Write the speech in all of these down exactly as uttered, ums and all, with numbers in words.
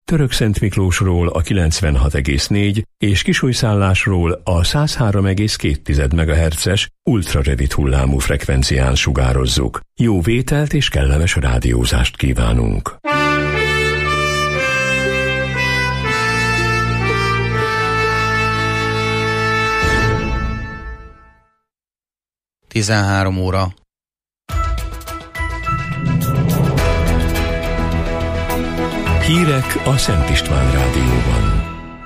Törökszent Miklósról a kilencvenhat egész négy és Kisújszállásról a száz három egész két megahertzes ultrarövid hullámú frekvencián sugározzuk. Jó vételt és kellemes rádiózást kívánunk! tizenhárom óra. Hírek a Szent István Rádióban.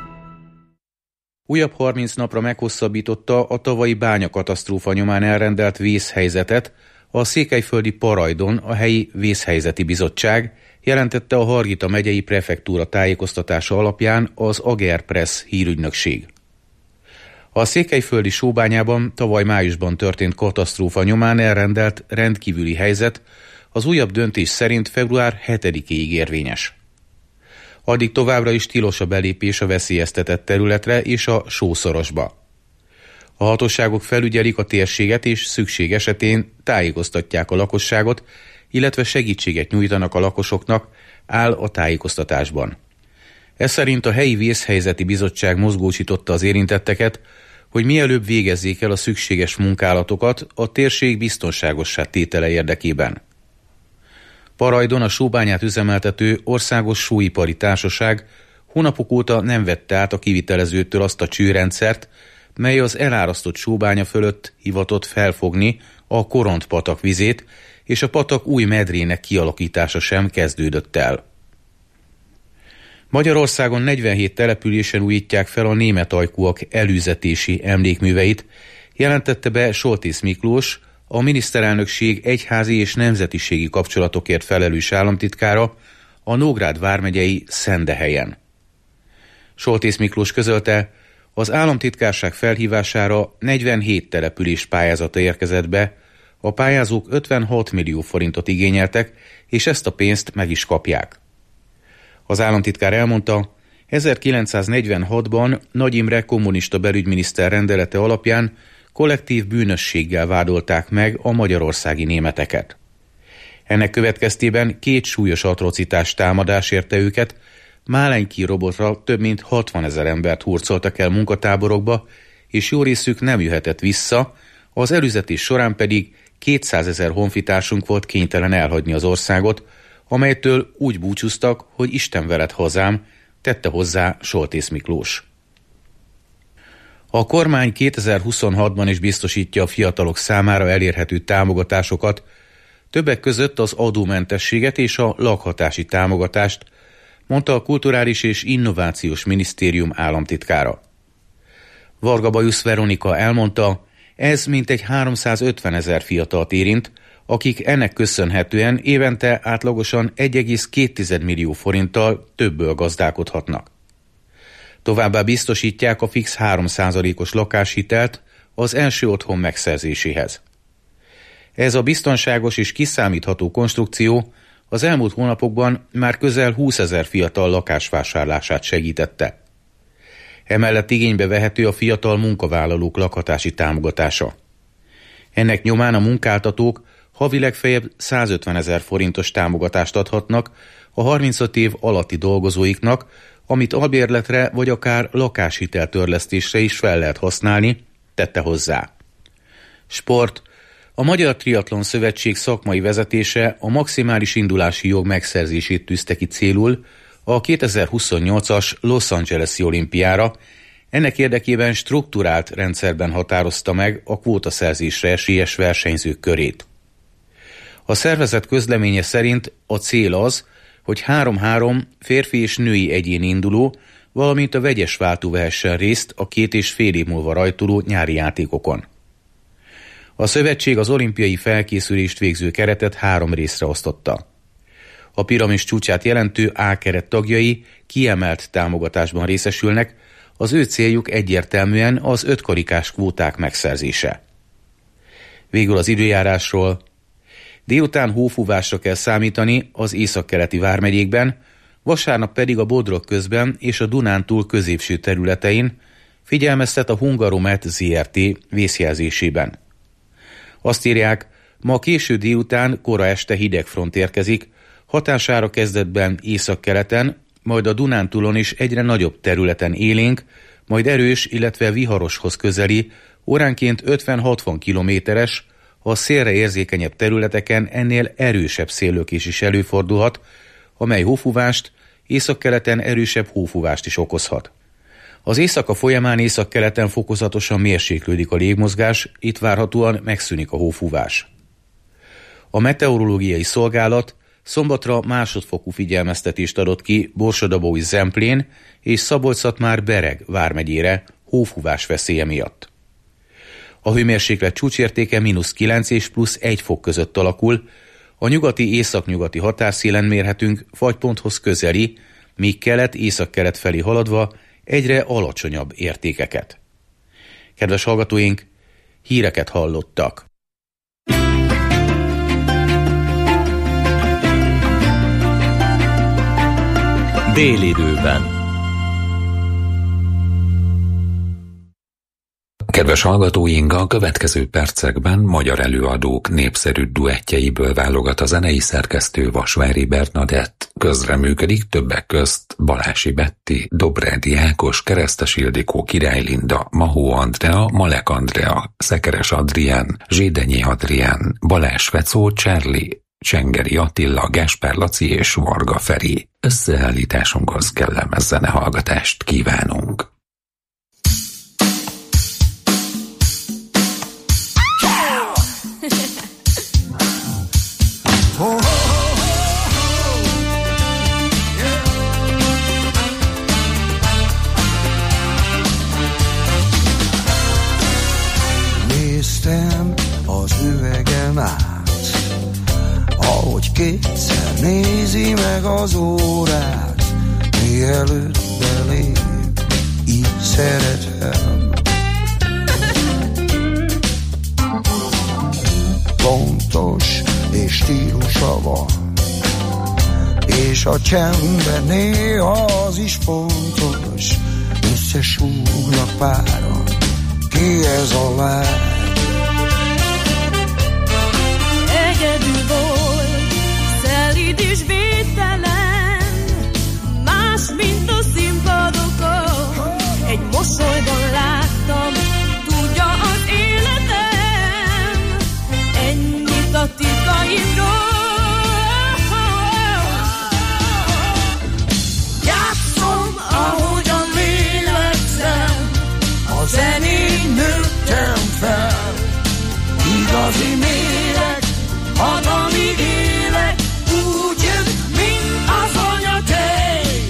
Újabb harminc napra meghosszabbította a tavalyi bányakatasztrófa nyomán elrendelt vészhelyzetet a székelyföldi Parajdon a helyi vészhelyzeti bizottság, jelentette a Hargita megyei prefektúra tájékoztatása alapján az Agerpress hírügynökség. A székelyföldi Sóbányában tavaly májusban történt katasztrófa nyomán elrendelt rendkívüli helyzet az újabb döntés szerint február hetedikéig érvényes. Addig továbbra is tilos a belépés a veszélyeztetett területre és a sószorosba. A hatóságok felügyelik a térséget és szükség esetén tájékoztatják a lakosságot, illetve segítséget nyújtanak a lakosoknak, áll a tájékoztatásban. Ez szerint a helyi vészhelyzeti bizottság mozgósította az érintetteket, hogy mielőbb végezzék el a szükséges munkálatokat a térség biztonságossá tétele érdekében. Parajdon a sóbányát üzemeltető Országos Sóipari Társaság hónapok óta nem vette át a kivitelezőtől azt a csőrendszert, mely az elárasztott sóbánya fölött hivatott felfogni a Koront-patak vizét, és a patak új medrének kialakítása sem kezdődött el. Magyarországon negyvenhét településen újítják fel a német ajkúak elűzetési emlékműveit, jelentette be Soltész Miklós, a miniszterelnökség egyházi és nemzetiségi kapcsolatokért felelős államtitkára a Nógrád vármegyei Szendehelyen. Soltész Miklós közölte, az államtitkárság felhívására negyvenhét település pályázata érkezett be, a pályázók ötvenhat millió forintot igényeltek, és ezt a pénzt meg is kapják. Az államtitkár elmondta, ezerkilencszáznegyvenhatban Nagy Imre kommunista belügyminiszter rendelete alapján kollektív bűnösséggel vádolták meg a magyarországi németeket. Ennek következtében két súlyos atrocitás támadás érte őket, Málenki robotra több mint hatvanezer embert hurcoltak el munkatáborokba, és jó részük nem jöhetett vissza, az elüzetés során pedig kétszázezer honfitársunk volt kénytelen elhagyni az országot, amelytől úgy búcsúztak, hogy Isten veled hazám, tette hozzá Soltész Miklós. A kormány kétezer-huszonhatban is biztosítja a fiatalok számára elérhető támogatásokat, többek között az adómentességet és a lakhatási támogatást, mondta a Kulturális és Innovációs Minisztérium államtitkára. Varga Bajusz Veronika elmondta, ez mintegy háromszázötvenezer fiatalt érint, akik ennek köszönhetően évente átlagosan egy egész két millió forinttal többből gazdálkodhatnak. Továbbá biztosítják a fix három százalékos lakáshitelt az első otthon megszerzéséhez. Ez a biztonságos és kiszámítható konstrukció az elmúlt hónapokban már közel húszezer fiatal lakásvásárlását segítette. Emellett igénybe vehető a fiatal munkavállalók lakhatási támogatása. Ennek nyomán a munkáltatók havi legfeljebb százötvenezer forintos támogatást adhatnak a harmincöt év alatti dolgozóiknak, amit albérletre vagy akár lakáshiteltörlesztésre is fel lehet használni, tette hozzá. Sport. A Magyar Triatlon Szövetség szakmai vezetése a maximális indulási jog megszerzését tűzte ki célul a kétezer-huszonnyolcas Los Angeles-i olimpiára, ennek érdekében strukturált rendszerben határozta meg a kvótaszerzésre esélyes versenyzők körét. A szervezet közleménye szerint a cél az, hogy három-három férfi és női egyéni induló, valamint a vegyes váltó vehessen részt a két és fél év múlva rajtoló nyári játékokon. A szövetség az olimpiai felkészülést végző keretet három részre osztotta. A piramis csúcsát jelentő A keret tagjai kiemelt támogatásban részesülnek, az ő céljuk egyértelműen az ötkarikás kvóták megszerzése. Végül az időjárásról. Délután hófúvásra kell számítani az északkeleti vármegyékben, vasárnap pedig a Bodrog közben és a Dunántúl középső területein, figyelmeztet a Hungaromet zé er té vészjelzésében. Azt írják, ma késő délután, kora este hideg front érkezik, hatására kezdetben északkeleten, majd a Dunántúlon is egyre nagyobb területen élénk, majd erős, illetve viharoshoz közeli, óránként ötven-hatvan kilométeres, a szélre érzékenyebb területeken ennél erősebb széllökés is előfordulhat, amely hófúvást, északkeleten erősebb hófúvást is okozhat. Az éjszaka folyamán északkeleten fokozatosan mérséklődik a légmozgás, itt várhatóan megszűnik a hófúvás. A meteorológiai szolgálat szombatra másodfokú figyelmeztetést adott ki Borsod-Abaúj-Zemplén és Szabolcs-Szatmár-Bereg vármegyére hófúvás veszélye miatt. A hőmérséklet csúcsértéke mínusz kilenc és plusz egy fok között alakul, a nyugati északnyugati határszélen mérhetünk fagyponthoz közeli, míg kelet-északkelet felé haladva egyre alacsonyabb értékeket. Kedves hallgatóink, híreket hallottak. Délidőben. Kedves hallgatóink, a következő percekben magyar előadók népszerű duettjeiből válogat a zenei szerkesztő Vasvári Bernadett. Közreműködik többek közt Balási Betti, Dobrádi Ákos, Keresztes Ildikó, Király Linda, Mahó Andrea, Malek Andrea, Szekeres Adrián, Zsédenyi Adrián, Balázs Fecó, Charlie, Csengeri Attila, Gáspár Laci és Varga Feri. Összeállításunkhoz kellemes zenehallgatást kívánunk. Néztem az üvegen át, ahogy kétszer nézi meg az órát, mielőtt belép, így szeretem. Pontos és stílusa van, és a csendben néha az is fontos, összesúgnak páran, ki ez a lány? Egyedül volt, szelíd és védtelen, más, mint a színpadokon, egy mosolyban láttam, tudja az életem, ennyit a titkaimról. Játszom, ahogyan lélegzem, a zenén nőttem fel, igazi méreg, ad, amíg élek, úgy jön, mint az anyatej.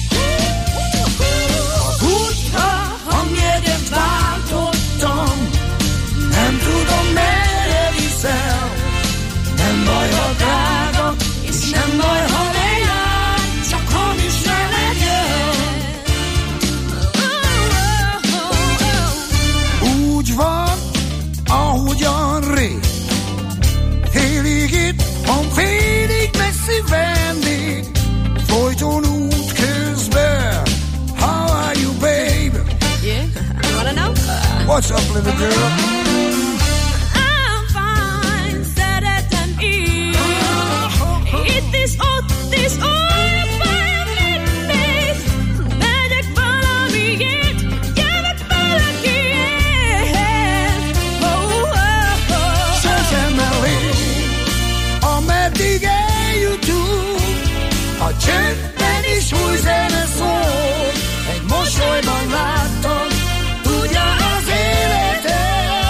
A buddha hangjegyet váltottam, nem tudom, merre viszel, nem baj, ha drága, és nem baj, ha ne jár, csak hamis ne legyen. Úgy van, ahogyan rég, félig itt van, félig messzi vendég, folyton út közben. How are you, babe? Yeah, you wanna know? What's up, little girl? I'm fine, szeretem így, itt is, ott is, ott van mindig, megyek valamiért, jövök valakiért. Oh, oh, oh. Sosem elég, ameddig eljutunk, a csendben is új zene szól, egy mosolyban láttam, tudja az életem.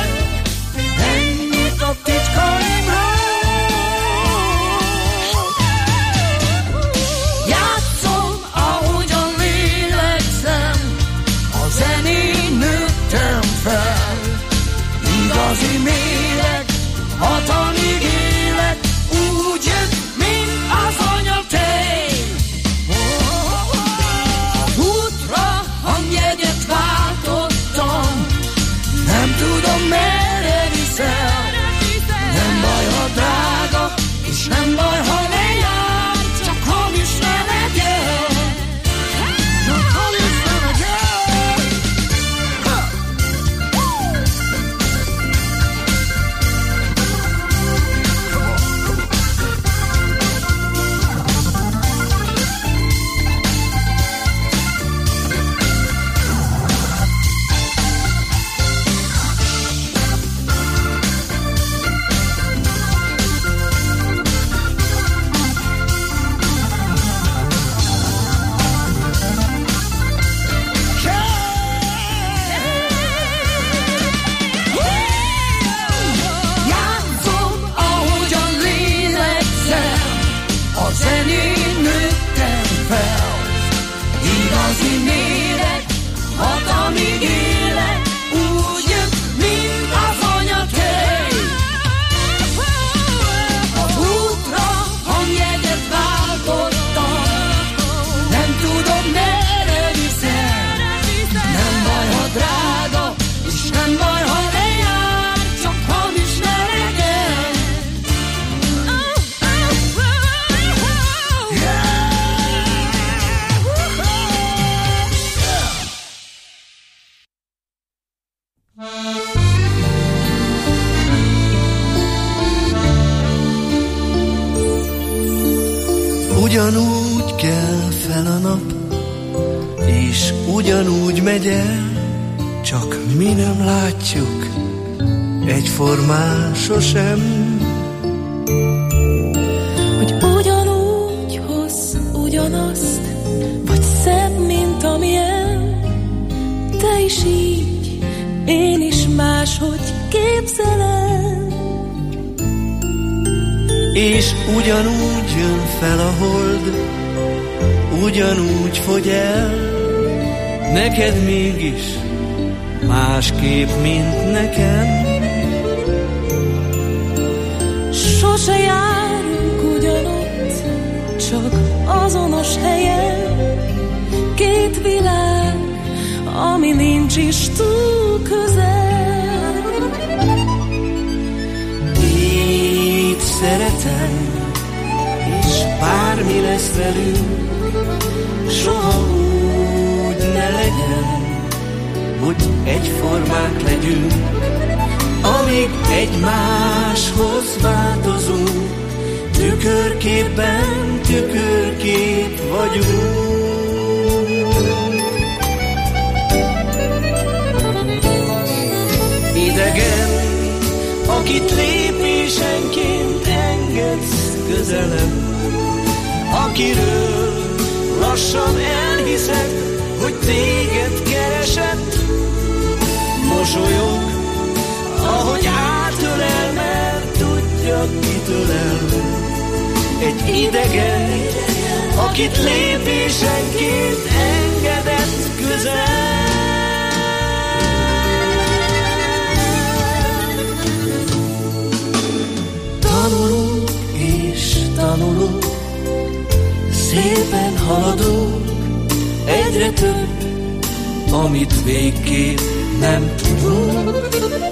igazi méreg, hat amíg élek, úgy jött, mint az anyakönyv. A útra hangjegyet váltottam, nem tudom merre viszel. Nem baj, ha drága, és nem baj, ha lejár, csak hamis ne legyen. Ugyanúgy kell fel a nap, és ugyanúgy megy el, csak mi nem látjuk egyformán sosem. Hogy ugyanúgy hoz ugyanazt, vagy szebb, mint amilyen, te is így, én is máshogy képzelem. És ugyanúgy jön fel a hold, ugyanúgy fogy el, neked mégis másképp, mint nekem. Sose járunk ugyanott, csak azonos helyen. Két világ, ami nincs is túl közel. Így szeretem, és bármi lesz velünk, soha úgy ne legyen, hogy egyformák legyünk. Amíg egymáshoz változunk, tükörképben tükörkép vagyunk. Idegen, akit lépésenként engedsz közelebb, akiről lassan elhiszed, hogy téged keresett. Mosolyog, ahogy átölel, mert tudja, kitől el. Egy idegen, akit lépésenként engedett közel. Tanulunk és tanulunk, szépen haladunk, egyre több, amit végképp nem tudunk.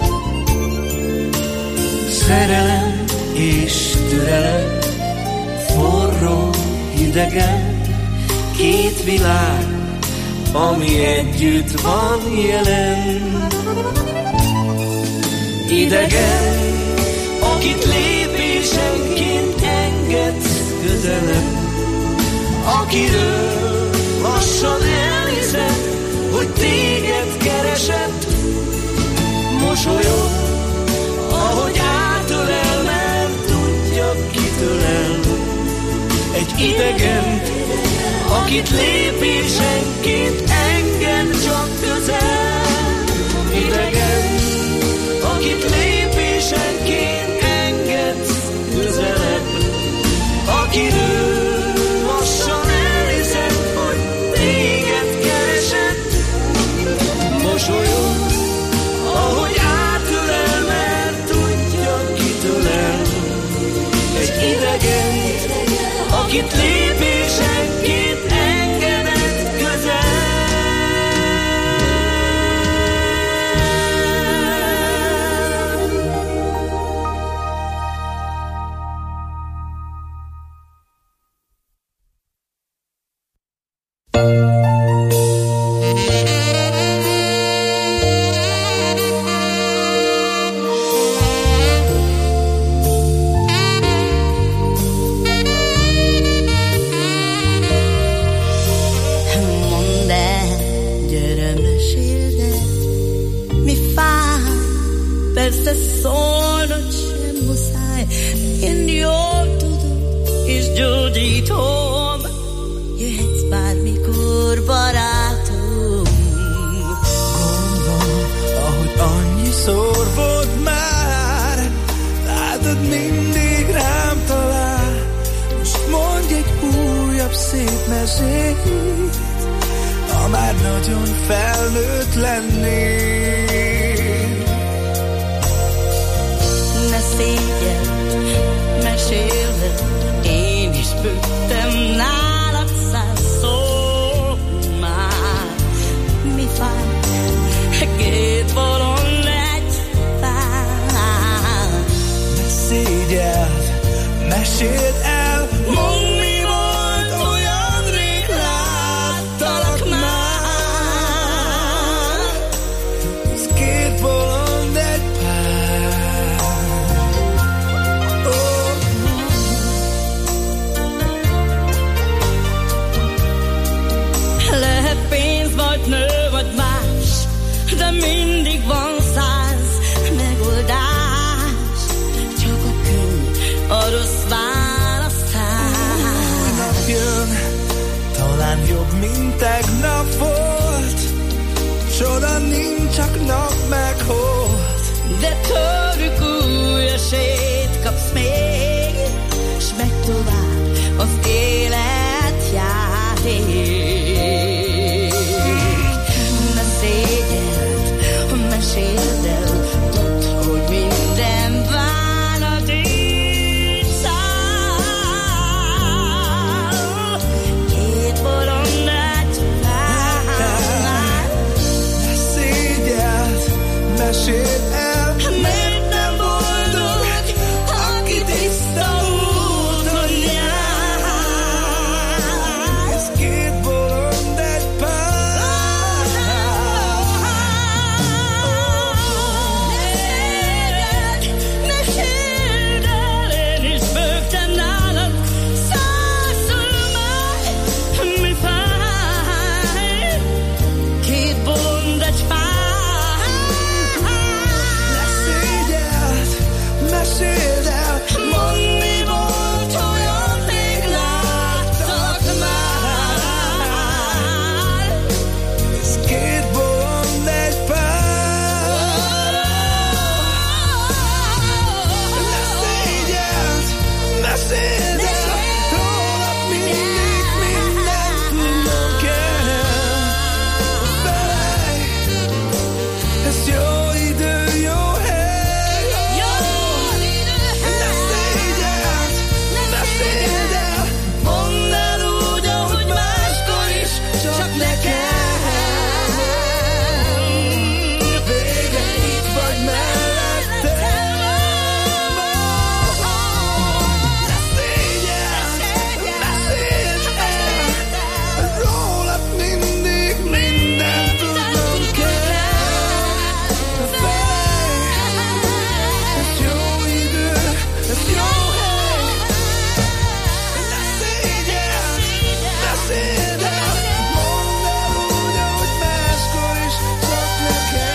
Szerelem és türelem, forró, hidegen, két világ, ami együtt van jelen. Idegen, akit lépésenként engedsz közelebb, akiről lassan elhiszed, hogy téged keresett. Mosolyog, ahogy átölel, mert tudja, kitől el. Egy idegen, akit lépésenként enged csak közel. Idegen, akit lépésenként enged közelebb, akiről lassan elhiszed, hogy téged keresett. Mosolyog, ahogy átölel, mert tudja, kitől el. Egy idegen, akit lépésenként engedett közel. Persze szólnod sem muszáj, én jól tudom, és gyógyítom. Jöhetsz bármikor, barátom. Gondolj, ahogy annyiszor volt már, látod, mindig rám talál. Most mondj egy újabb szép mesét, nagyon felnőtt lennék. Ne szégyeld, meséld, én is bőttem nálad százszor már. Mi fáj, két bolond egy pár. Ne szégyeld, meséld el, mondd mi volt, olyan rég láttalak már. Ez két bolond egy pár. Oh. Lehet pénz vagy nő vagy más, de mindig van száz megoldás. Csak a könny, a rossz választás. Új nap jön, talán jobb, mint tegnap volt. Csoda nincs, csak nap meg hold. De tőlük új esélyt kapsz még, s megy tovább az életjáték. Ne szégyeld, meséld el, tudd, hogy minden bánat így száll. Két bolond egy pár. Ne szégyeld, meséld el, Miért nem boldog, aki tiszta úton jár? ez két bolond egy pár. Meséld el, én is bőgtem nálad százszor már. Mi fáj? Két bolond egy pár. Ne szégyeld, meséld el, Mondd, mi volt, olyan rég láttalak már. ez két bolond egy pár. Ne szégyeld, meséld el, rólad mindig mindent tudnom kell. Felej, ez jó idő, jó hely. Ne szégyeld, meséld el, Mondd el úgy, ahogy máskor is, csak nekem. vége itt vagy mellettem. Ne szégyeld, meséld el, rólad mindig mindent tudnom kell. Felej, ez jó idő, ez jó hely. Ne szégyeld, meséld el, mondd el úgy, ahogy máskor is, csak nekem.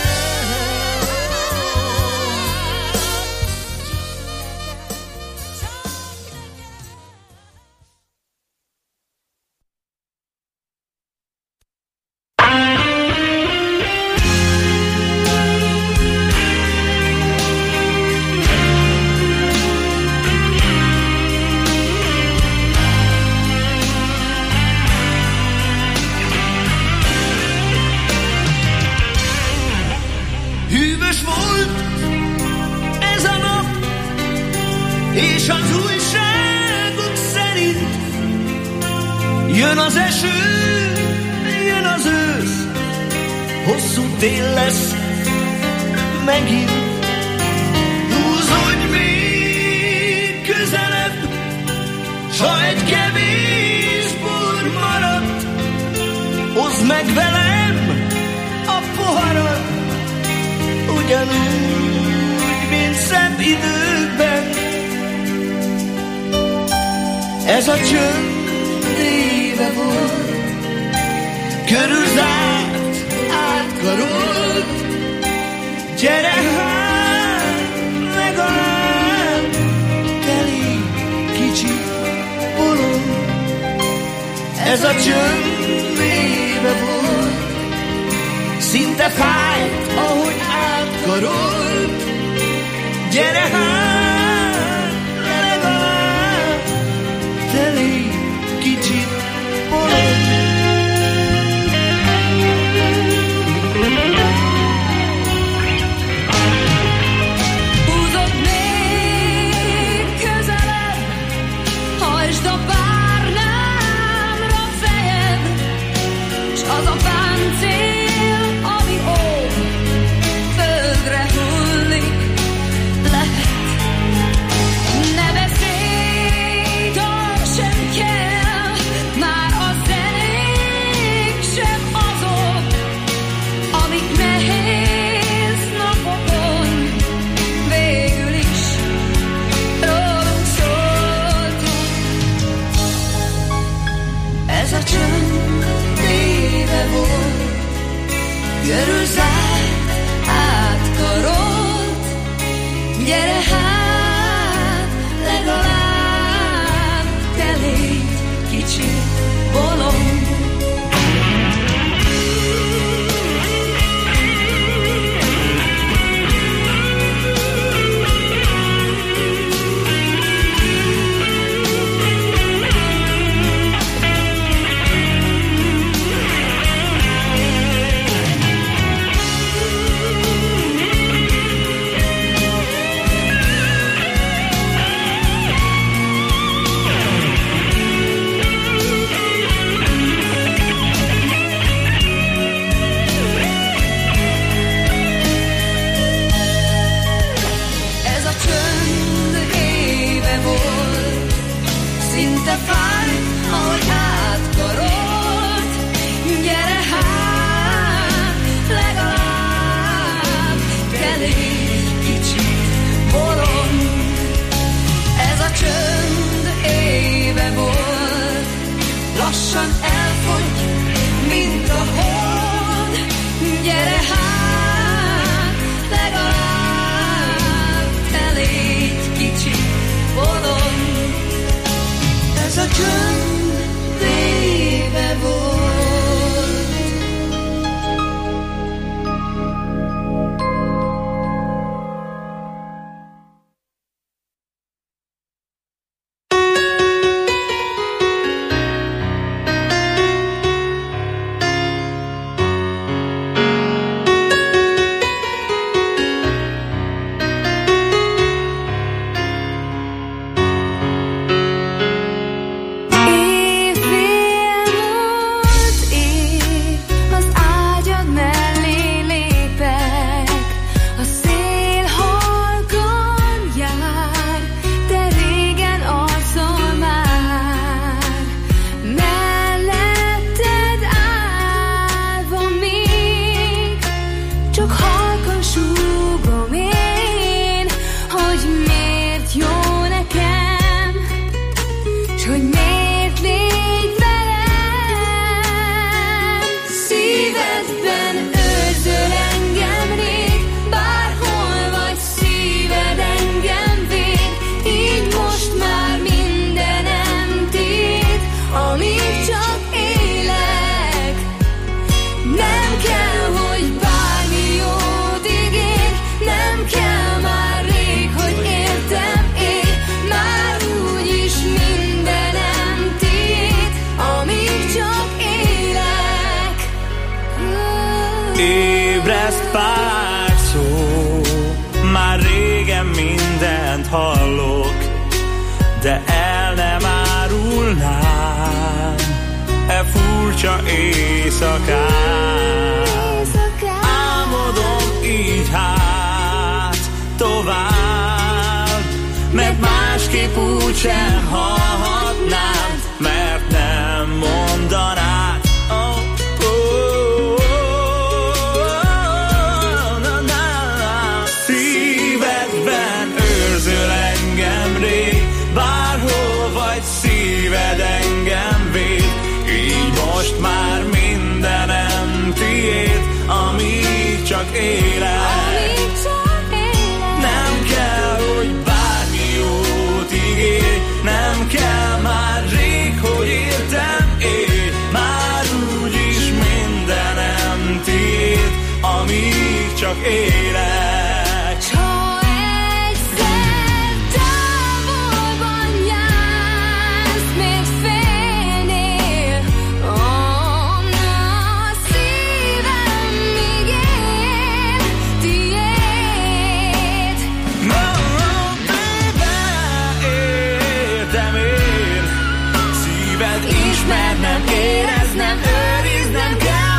Hűvös volt ez a nap, és az újságok szerint jön az eső, jön az ősz, hosszú tél lesz megint. Húzódj még közelebb, s ha egy kevés bor maradt, hozd meg velem a poharat, ugyanúgy, mint szebb időkben. Ez a csönd éve volt, körülzárt, átkarolt. Gyere hát, legalább teli kicsi bolond. Ez a csönd éve volt, szinte fájt, ahogy átkarolt. Gyere hát, legalább teli kicsit bolond. az a páncél, ami ó, földre hullik, lehet. Ne beszélj, dal sem kell, már a zenék sem azok, amik nehéz napokon végül is rólunk szóltak. Ez a csönd éve volt, körül zárt, átkarolt, gyere hát, legalább te légy kicsit bolond. Ez a csönd éve volt, szinte fáj, ahogy átkarolt. Gyere hát, legalább te légy kicsit bolond. Ez a csönd éve volt, lassan elfogy, mint a hold. Gyere hát, legalább te légy kicsit bolond. Ez a csönd éve volt. Évfél múlt év, az ágyad mellé lépek, a szél halkan jár, de régen alszol már. Melletted állva még, csak halkan súgom én, hogy miért jó nekem, s hogy miért légy velem. Szívedben őrzöl engem rég, bárhol vagy szíved engem véd, így most már mindenem tiéd, amíg csak élek. Nem kell, hogy bármi jót ígérj, nem kell már rég, hogy értem élj, már úgyis mindenem tiéd, amíg csak élek. Ébreszt pár szó, már régen mindent hallok, de el nem árulnám e furcsa éjszakát. Álmodom így hát tovább, mert másképp úgysem hallhatnám, mert nem mondanád. Oh, oh, oh, na, na. Szívedben őrzöl engem rég, bárhol vagy szíved engem véd, így most már mindenem tiéd, amíg csak élek. Nem kell, hogy bármi jót ígérj, nem kell már rég, hogy értem élj, már úgyis mindenem tiéd, amíg csak élek. Ha egyszer távolban jársz, miért félnél? Oh, na, a szívem még él, tiéd. No, baby, értem én, szíved ismernem, éreznem, őriznem kell.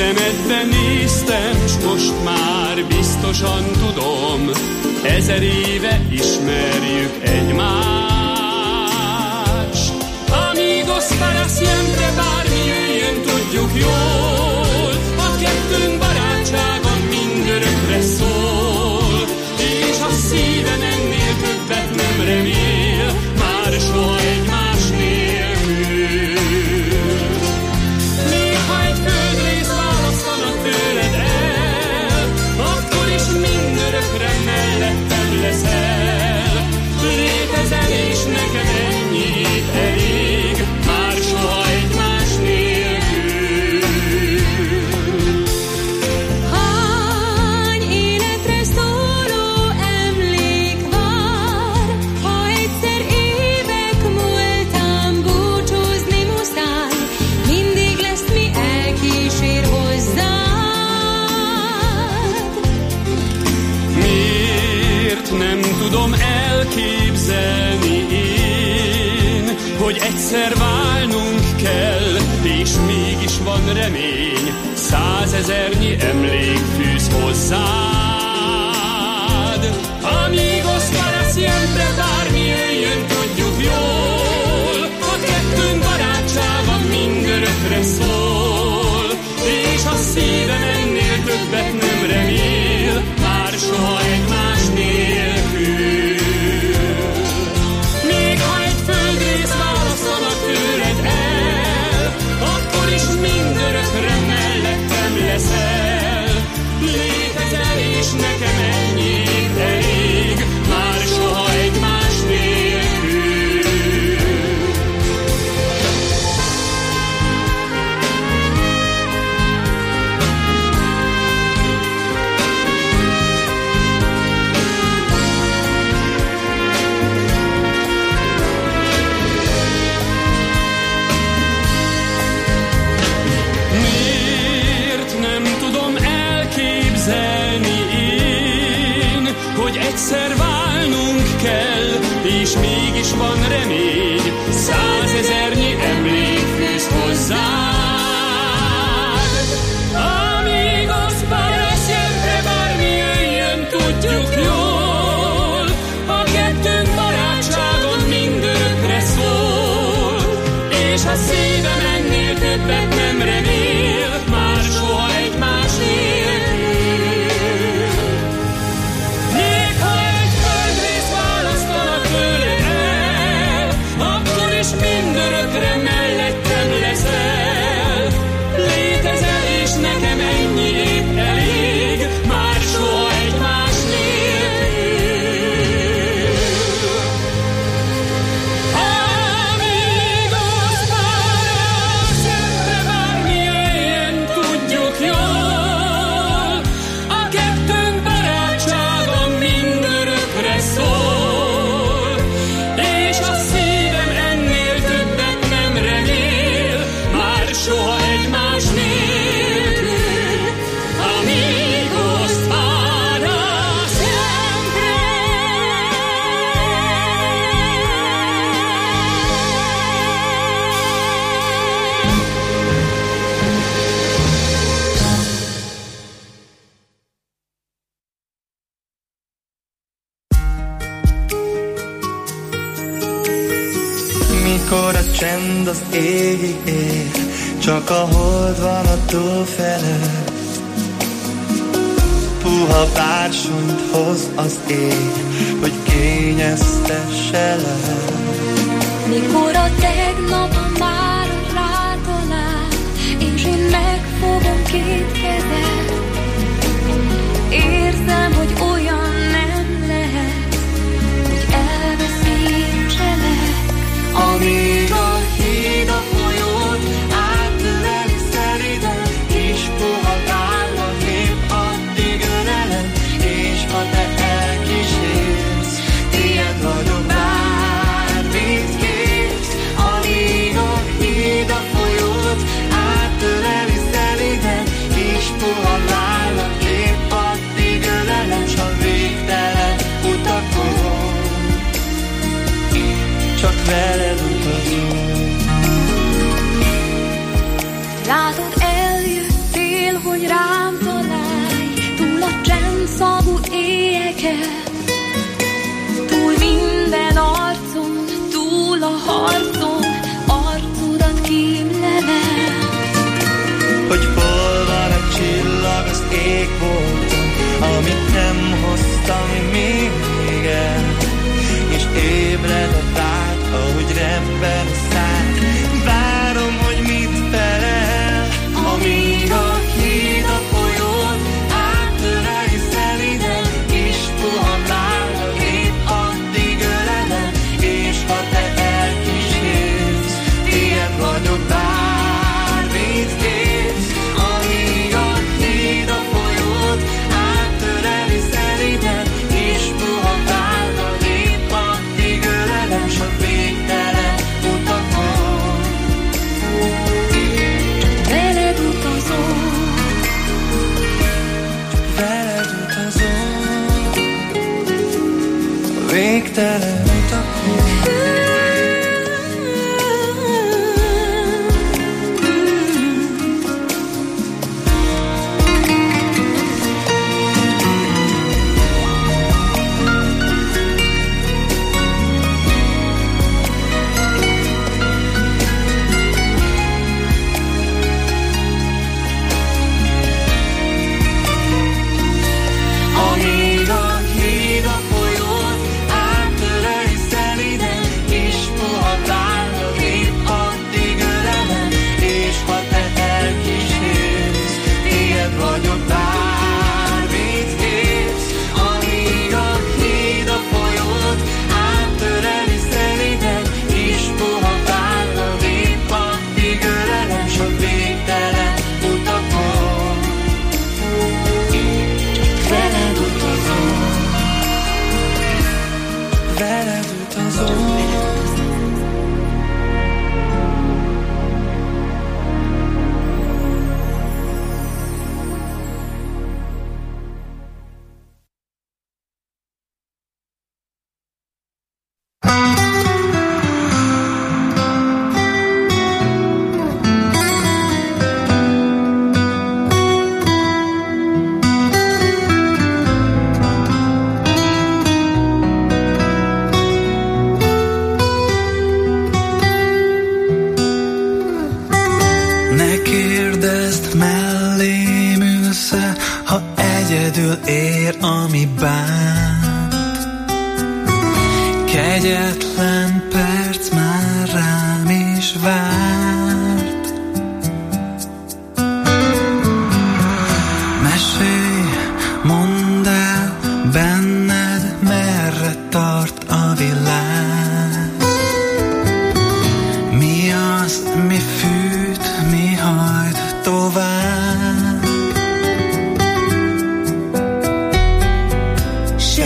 szemedbe néztem, s most már biztosan tudom, ezer éve ismerjük egymást. Amigos para siempre, bármi jöjjön, tudjuk jól, a kettőnk barátsága mindörökre szól, és a szívem ennél többet nem remél, már soha egymás nélkül. Még ha egy földrész választanak tőled el, akkor is mindörökre mellettem leszel. Létezel és nekem ennyi elég, már soha egymás nélkül. Hány életre szóló emlék vár, ha egyszer évek múltán búcsúzni muszáj, mindig lesz mi elkísér hozzád. Miért nem tudom elképzelni én, hogy egyszer válnunk kell, és mégis van remény, százezernyi emlék fűz hozzád. Amigos para siempre, bármi jöjjön, tudjuk jól, a kettőnk barátsága mindörökre szól, és a szívem ennél többet nem remél, már soha egymás nélkül. Még ha egy földrész választanak tőled el, akkor is mindörökre mellettem leszel. Létezel és nekem ennyi elég, már soha egymás nélkül. Miért nem tudom elképzelni én, hogy egyszer válnunk kell, és mégis van remény, százezernyi emlék fűz hozzád. Amigos para siempre, bármi jöjjön, tudjuk jól, a kettőnk barátsága mindörökre szól, és a szívem ennél többet nem remél, már soha egymás nélkül. Még ha egy földrész választanak tőled el, akkor is mindörökre mellettem leszel. Létezel és nekem ennyi épp elég, már soha egymás nélkül. Amigos para siempre, bármi jöjjön, tudjuk jól, a kettőnk barátsága mindörökre szól, és a szívem ennél többet nem remél, már soha egymás nélkül. Amigos para siempre. Mikor a csend az égig ér, csak a hold van a tó felett. Puha bársonyt hoz az ég, hogy kényeztesse le. Mikor a tegnap már rátalál, és én megfogom két kezed, érzem, hogy olyan nem lehet, hogy elveszítselek. Amíg a híd a folyót átöleli szeliden, kis puha vállat épp addig ölelem, és ha te elkísérsz, tiéd vagyok, bármit kérsz. Amíg a híd a folyót átöleli szeliden, kis puha végtelen utakon. She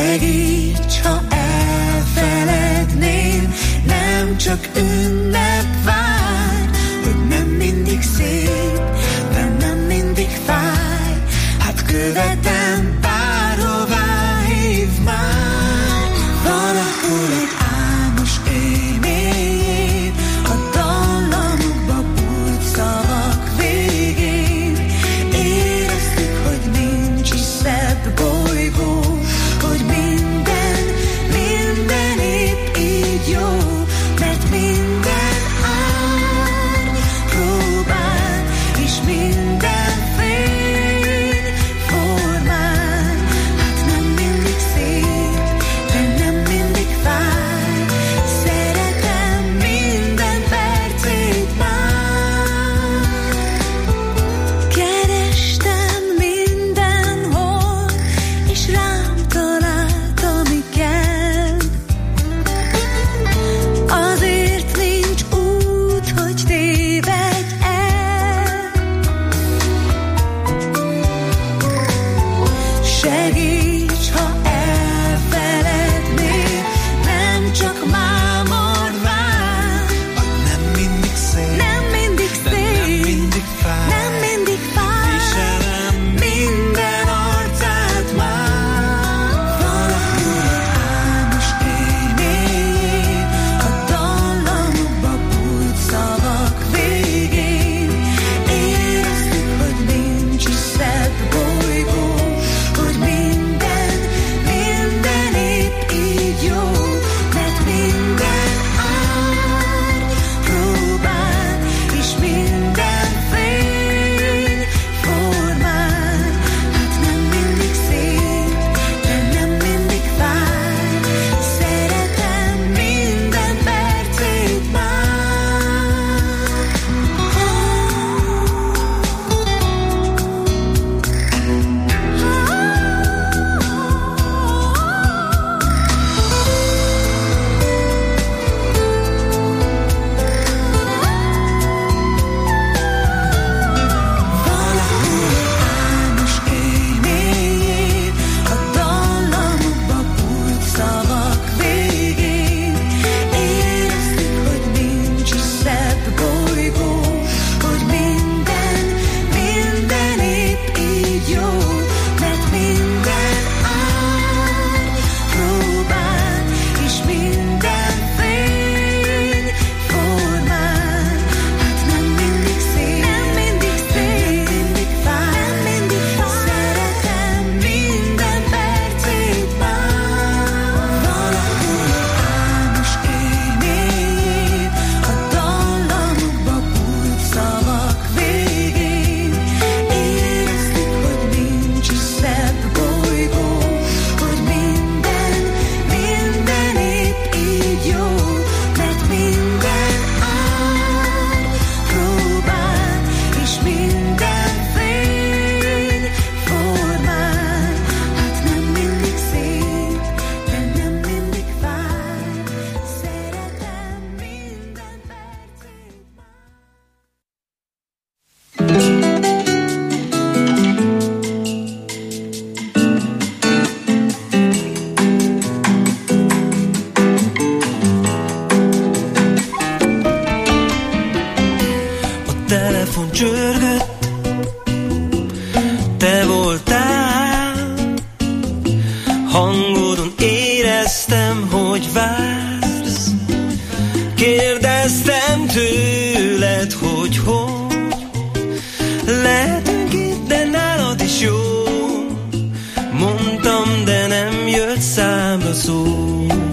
te voltál, hangodon éreztem, hogy vársz. Kérdeztem tőled, hogy hol lehetünk itt, de nálad is jó. Mondtam, de nem jött számra szó.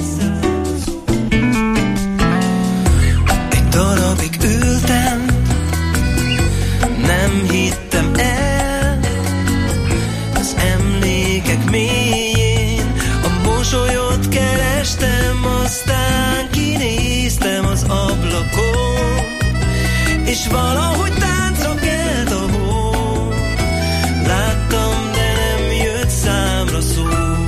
Egy darabig ültem, nem hittem el, az emlékek mélyén a mosolyot kerestem, aztán kinéztem az ablakon, és valahogy táncra kelt a hó. Láttam, de nem jött számra szó.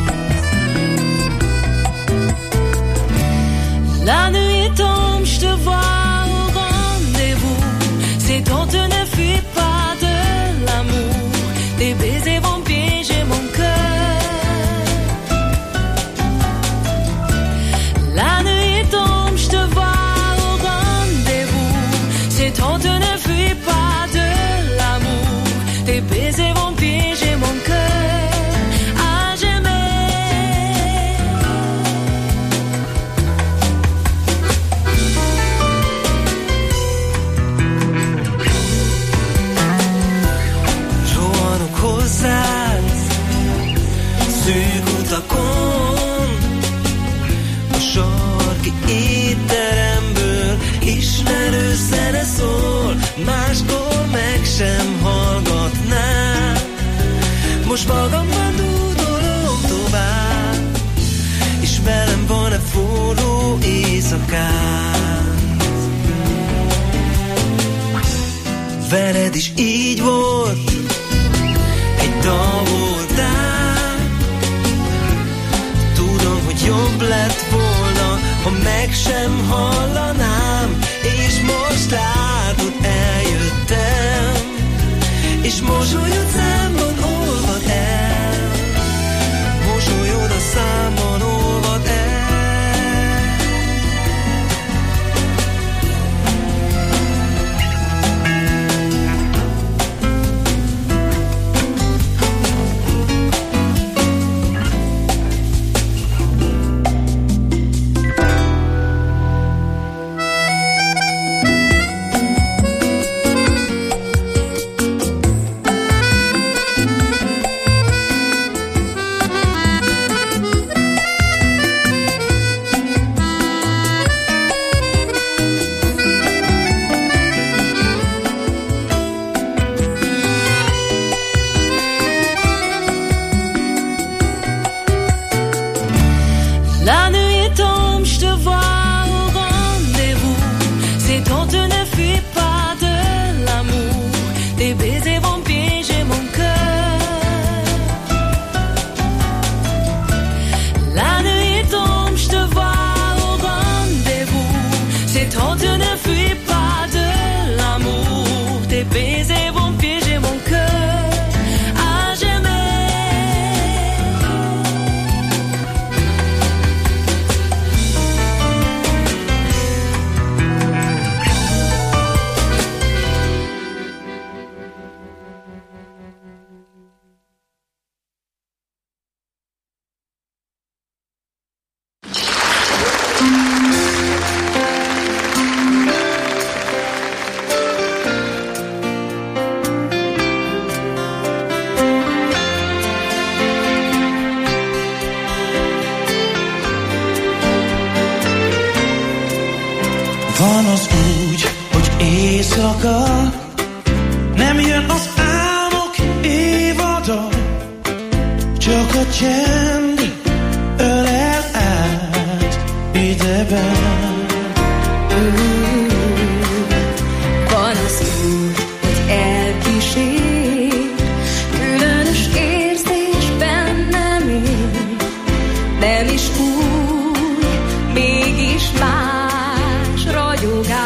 La nuit tombe, je te vois au rendez-vous. C'est quand tu ne fuis pas de l'amour. Tes baisers vont piéger mon cœur. La nuit tombe, je te vois au rendez-vous. C'est quand tu ne fuis pas de l'amour. Tes baisers vont piéger mon cœur à jamais. Rohanok hozzád, szűk utakon, a sarki étteremből ismerő zene szól, máskor meg sem hallgatnám. Most magamban dúdolom tovább, és velem van-e forró éjszakán. Veled is így volt, egy dal voltál. Tudom, hogy jobb lett volna, ha meg sem hallanám, és most látod, eljöttem, és mosolyod számban olvad el, mosolyod a számban olvad el. La nuit tombe, je te vois au rendez-vous. C'est quand tu ne fuis pas de l'amour. Tes baisers vont piéger mon cœur. La nuit tombe, je te vois au rendez-vous. C'est quand tu ne fuis pas de l'amour. Tes baisers vont piéger mon cœur à jamais. Van az úgy, hogy éjszaka nem jön az álmok évada, csak a csend ölel át ideben. Van az úgy, hogy elkísér, különös érzés bennem él, nem is úgy, mégis más ragyogás.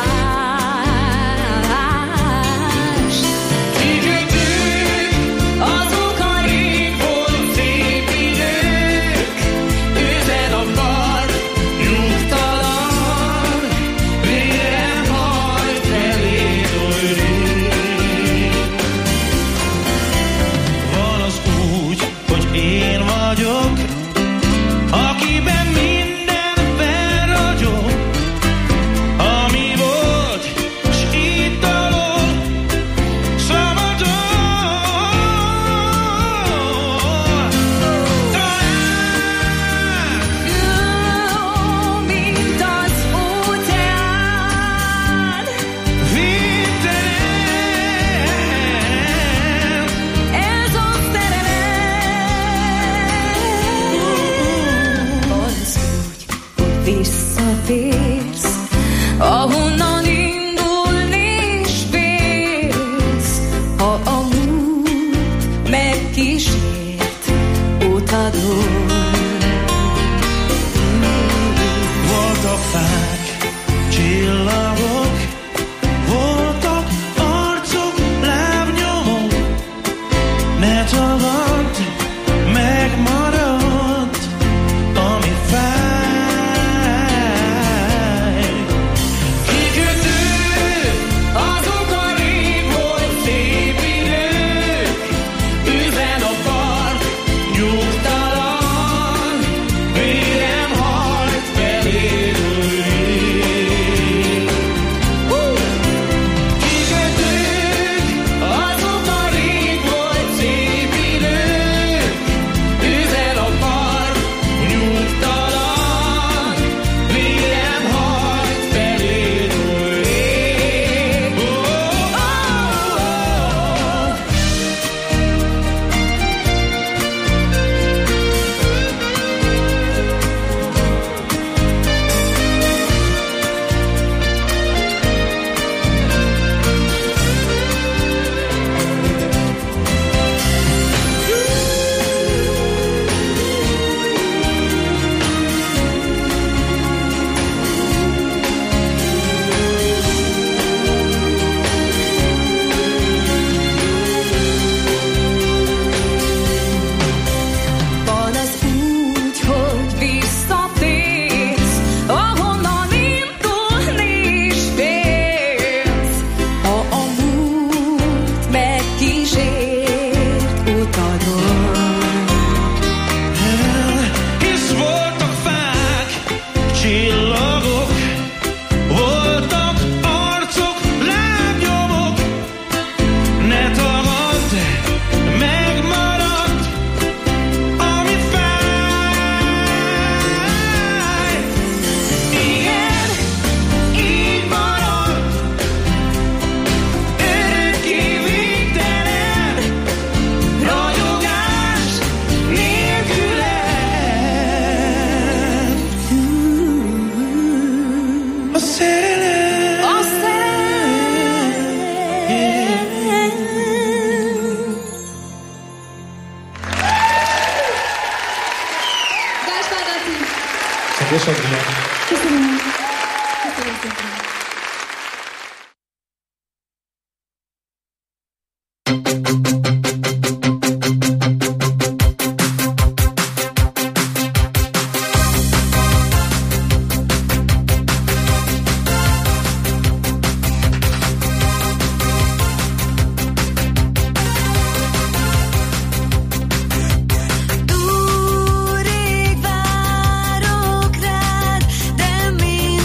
Kikötők, azok a rég volt szép idők, üzen a part, nyugtalan. visszatérsz, ahonnan indulni is félsz, ha a múlt megkísért utadon. Voltak fák, csillagok, voltak arcok, lábnyomok, ne tagadd, megmaradt, ami fáj. Kikötők, azok a rég volt szép idők, üzen a part, nyugtalan, vérem hajt feléről ég. Kikötők, azok a rég volt szép idők, üzen a part, nyugtalan, vérem hajt feléről ég. Oh, oh, oh. Van az úgy, hogy visszatérsz, ahonnan indulni is félsz, ha a múlt megkísért utadon. Hisz voltak fák, csillagok, voltak arcok, lábnyomok, ne tagadd, megmaradt, ami fáj. Igen, így marad, örökké végtelen, ragyogás nélküled. A szerelem, A szerelem. Gáspár Laci. Köszönöm. Köszönöm szépen. Túrig várok rád, de még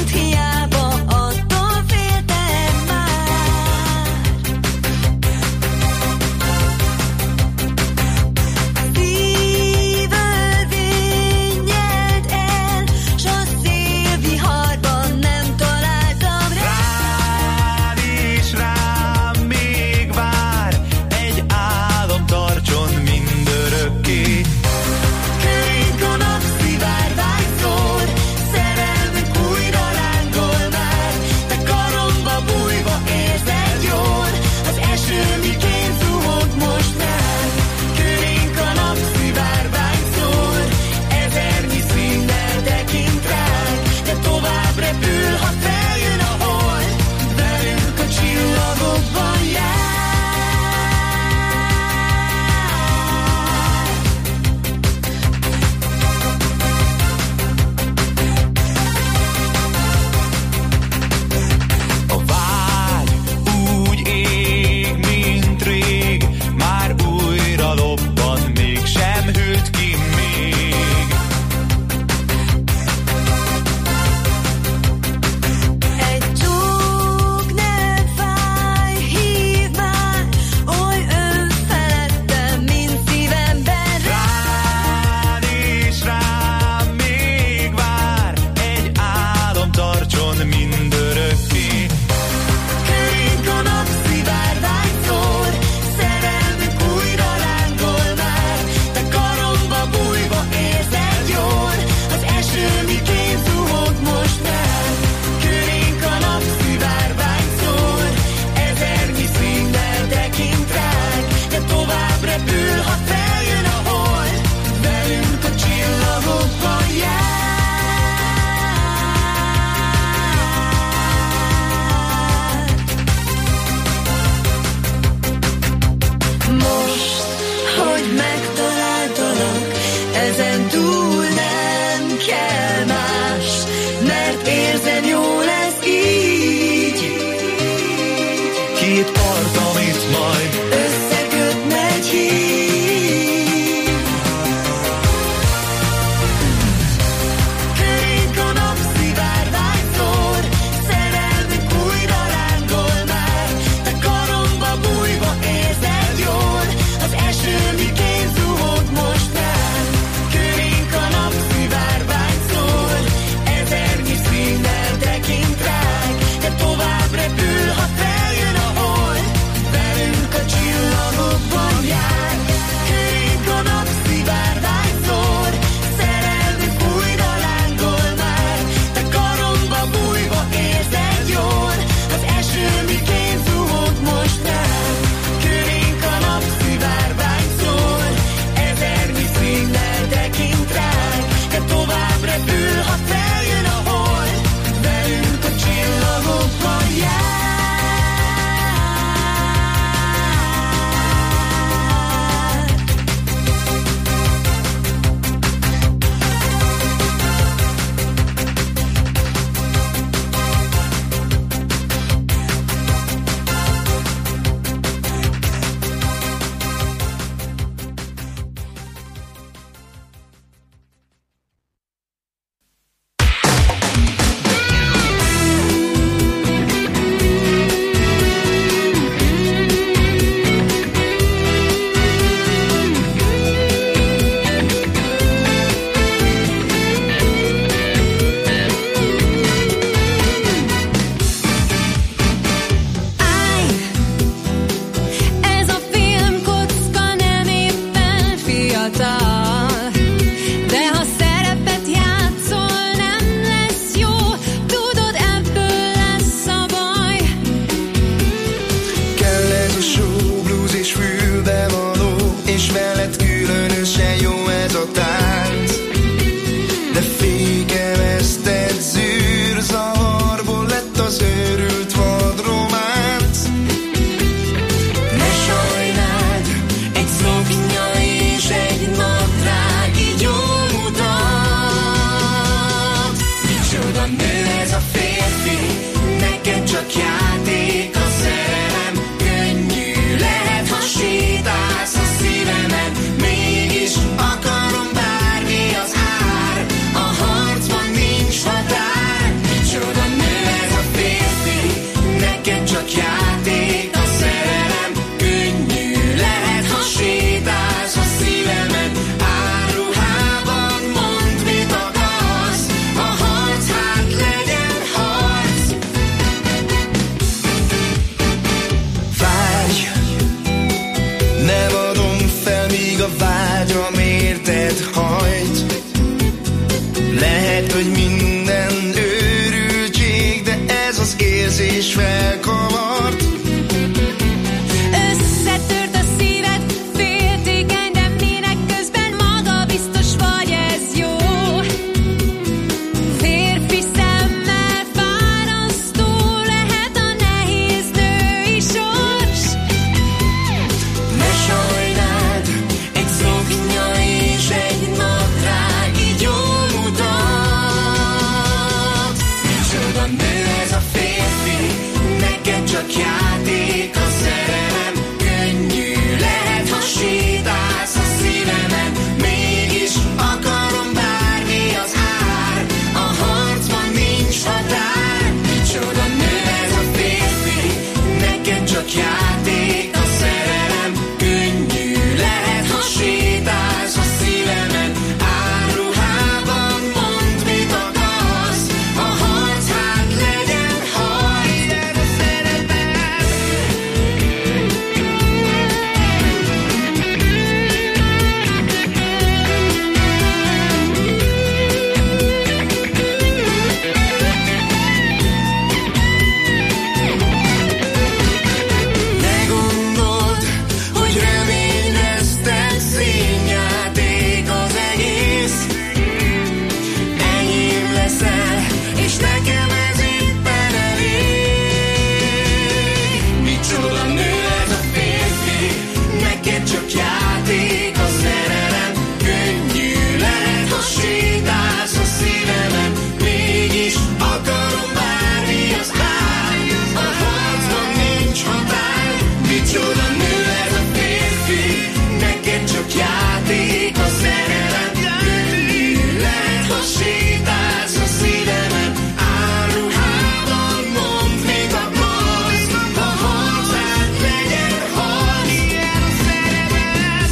játék a szerelem, könnyű lehet, ha sétálsz a szívemen, mégis akarom bármi az ár, a harcban nincs határ, micsoda nő ez a férfi, neked csak játék a szerelem, könnyű lehet, ha sétálsz a szívemen, áruhával mondd, mit akarsz, ha harcát legyen harc, ilyen a szerelem.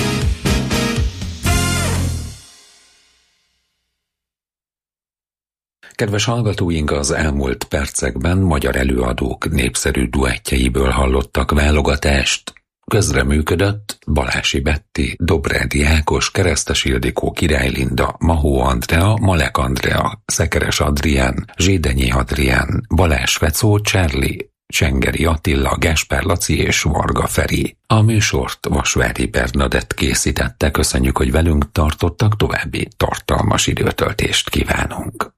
Kedves hallgatóink, az elmúlt percekben magyar előadók népszerű duettjeiből hallottak válogatást. Közreműködött Balási Betti, Dobrádi Ákos, Keresztes Ildikó, Király Linda, Mahó Andrea, Malek Andrea, Szekeres Adrián, Zsédenyi Adrián, Balázs Fecó, Charlie, Csengeri Attila, Gáspár Laci és Varga Feri. A műsort Vasvári Bernadett készítette, köszönjük, hogy velünk tartottak, további tartalmas időtöltést kívánunk.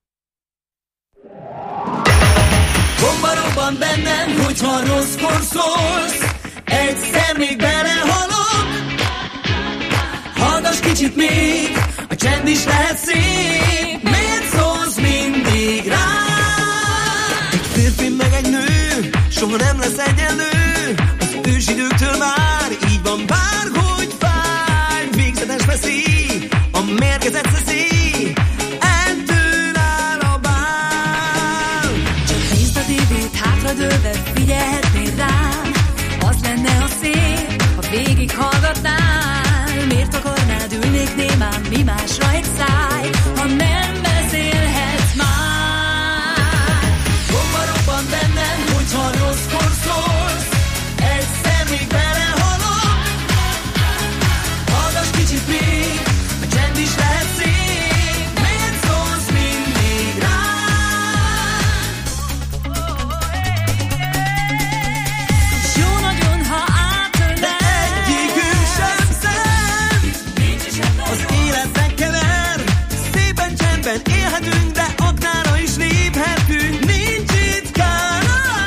Bomba robban bennem, hogyha rosszkor szólsz, egyszer még belehalok. Hallgass kicsit még, a csend is lehet szép, miért szólsz mindig rám? Egy férfi meg egy nő, soha nem lesz egyenlő, az ősidőktől már így van, bárhogy fáj, végzetes veszély, a mérgezett szeszély, ettől áll a bál. Csak nézd a tévét, hátradőlve figyelhetnél rám, az lenne a szép, ha végig hallgatnál. Miért akarnád, ülnék némán, mi másra egy száj, ha nem beszélhetsz már? Bomba robban bennem, hogyha rosszkor szólsz, egyszer még belehalok. Hallgass kicsit még, a csend is lehet szép, miért szólsz mindig rám? És jó nagyon, ha átölel, Egyikünk sem szent, az életnek kever, szépen csendben élhetünk, de aknára is léphetünk, nincs itt kár.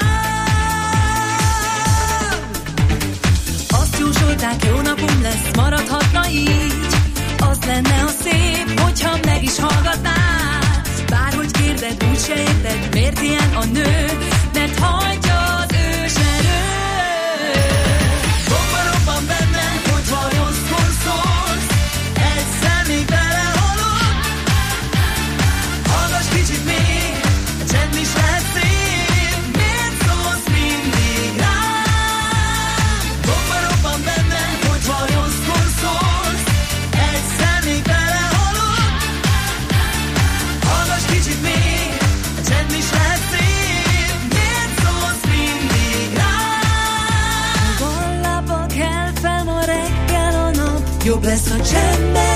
azt jósolták, jó napom lesz, maradhatna így. Az lenne a szép, hogyha meg is hallgatnál. Bárhogy kérded, úgyse érted, miért ilyen a nő, mert hagyja az őserő. Bomba robban bennem, hogyha rosszkor szólsz, egyszer még belehalok. Hallgass kicsit még, a csend is lehet szép, miért szólsz mindig rám? Bomba robban bennem, hogyha rosszkor szólsz, egyszer még belehalok. Hallgass kicsit még, a csend is lehet szép, miért szólsz mindig rám? Holnap kell fel ma reggel a nap, jobb lesz a csendben.